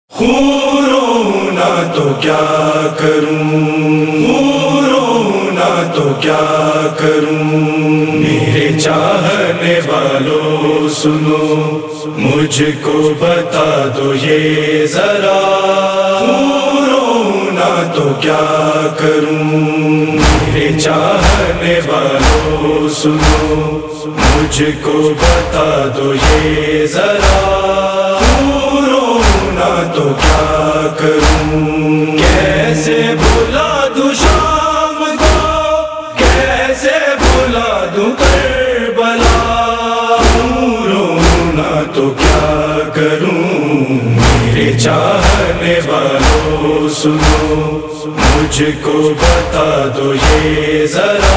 رونا تو کیا کروں، رونا تو کیا کروں، میرے چاہنے والوں سنو، مجھ کو بتا دو یہ ذرا، رونا تو کیا کروں، میرے چاہنے والوں سنو، مجھ کو بتا دو یہ ذرا، تو کیا کروں، کیسے بھلا دوں شام کو، کیسے بھلا دوں کربلا، رونا تو کیا کروں، میرے چاہنے والوں سنو، مجھ کو بتا دو یہ ذرا،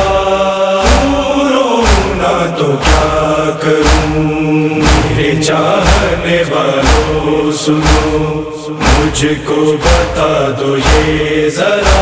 رونا تو کیا کروں، میرے چاہنے والوں سنو، مجھ کو بتا دو یہ ذرا،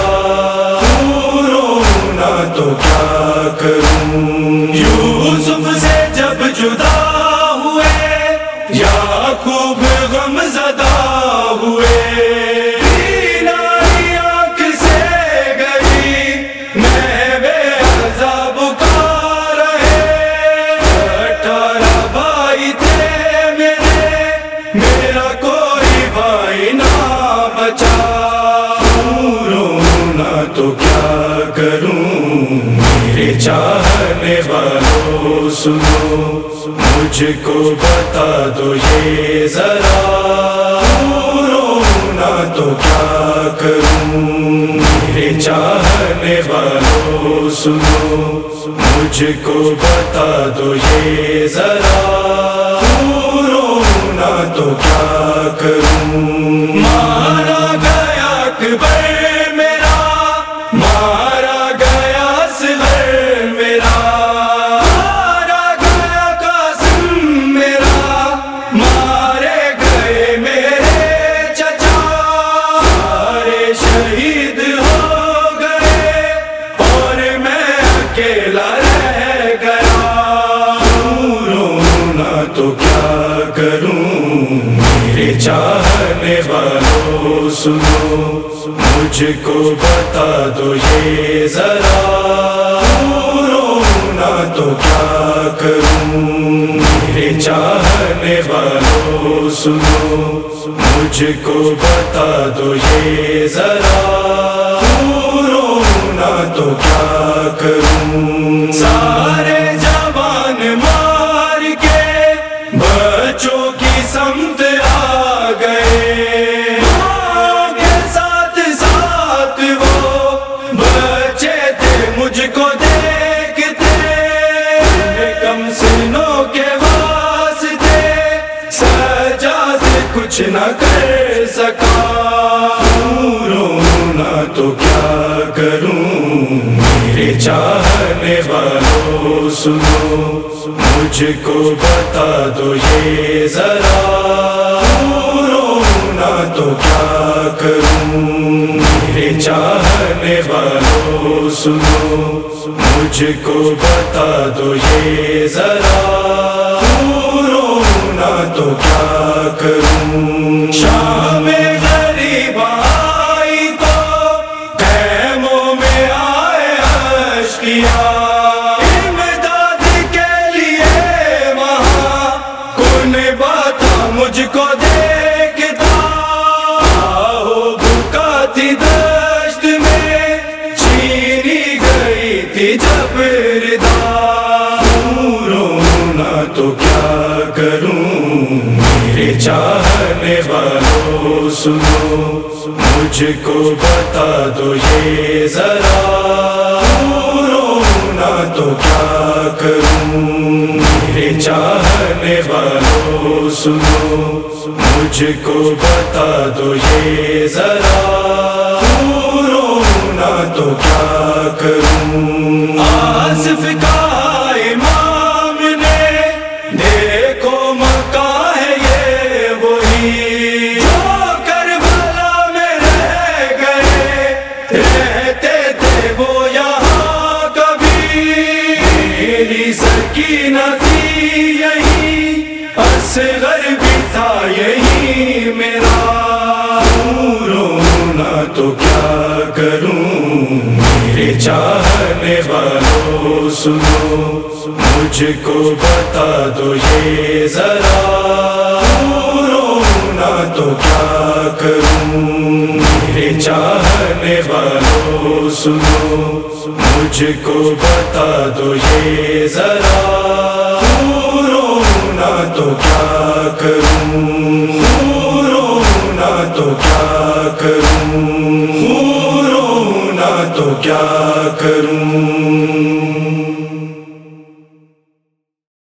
رونا تو کیا کروں، یوسف سے جب جدا ہوئے، یعقوب غم زدہ ہوئے، بینائی آنکھ سے گئی، میوے عذاب کا رہے، 18 بھائی تھے میرے، میرا کوئی بھائی نہ بچا، رونا تو کیا کروں، میرے چاہنے والوں سنو، مجھ کو بتا دو یہ ذرا، رونا تو کیا کروں، میرے چاہنے والوں سنو، مجھ کو بتا دو یہ ذرا، رونا تو کیا کروں، مارا گیا اکبر میرا، مارا گیا اصغر میرا، مارا گیا قاسم میرا، مارے گئے میرے چچا، سارے شہید ہو گئے اور میں اکیلا رہ گیا، رونا تو کیا کروں، میرے چاہنے والوں سنو، مجھ کو بتا دو یہ ذرا، رونا تو کیا کروں، میرے چاہنے والوں سنو، مجھ کو بتا دو یہ ذرا، رونا تو کیا کروں، سارے جوان مار کے بچوں کی سمت آ گئے، ماں کے ساتھ ساتھ وہ بچے تھے مجھ کو دیکھتے، کم سنوں کے واسطے سجاد کچھ نہ کر سکا، رونا تو کیا کروں، میرے چاہنے والوں سنو، مجھ کو بتا دو یہ ذرا، رونا تو کیا کروں، میرے چاہنے والوں سنو، مجھ کو بتا دو یہ ذرا، رونا تو کیا کروں، شام غریب آئی تو خیموں میں آئے اشقیا، امداد کے لیے وہاں کون بات مجھ کو دیکھتا، آہو بھوکا تھی دشت میں، چھینی گئی تھی جب ردا، رونا تو کیا کروں، میرے چاہنے والوں سنو، مجھ کو بتا دو یہ ذرا، رونا تو کیا کروں، میرے چاہنے والوں سنو، مجھ کو بتا دو یہ ذرا، رونا تو کیا کروں، آصف کا امام نے دیکھو مکہ ہے یہ وہی، جو کربلا میں رہ گئے، رہتے تھے وہ یہاں کبھی، میری سکینہ تھی یہی، اصغر بھی تھا یہی میرا، سنو مجھ کو بتا دو یہ ذرا، رونا تو کیا کروں میرے چاہنے والوں، سنو مجھ کو بتا دو یہ ذرا، رونا تو کیا کروں، رونا تو کیا کروں، رونا تو کیا کروں۔